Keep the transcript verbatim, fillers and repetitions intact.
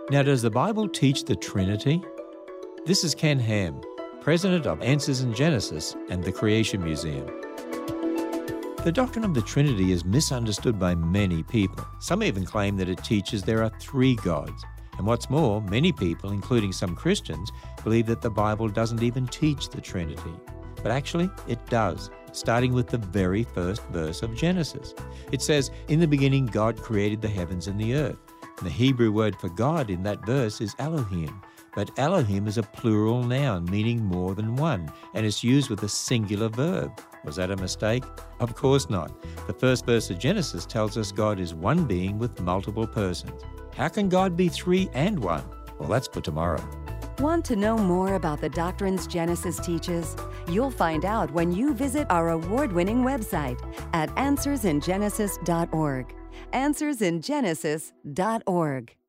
Now, does the Bible teach the Trinity? This is Ken Ham, president of Answers in Genesis and the Creation Museum. The doctrine of the Trinity is misunderstood by many people. Some even claim that it teaches there are three gods. And what's more, many people, including some Christians, believe that the Bible doesn't even teach the Trinity. But actually, it does, starting with the very first verse of Genesis. It says, "In the beginning God created the heavens and the earth." And the Hebrew word for God in that verse is Elohim. But Elohim is a plural noun, meaning more than one, and it's used with a singular verb. Was that a mistake? Of course not. The first verse of Genesis tells us God is one being with multiple persons. How can God be three and one? Well, that's for tomorrow. Want to know more about the doctrines Genesis teaches? You'll find out when you visit our award-winning website at answers in genesis dot org. answers in genesis dot org.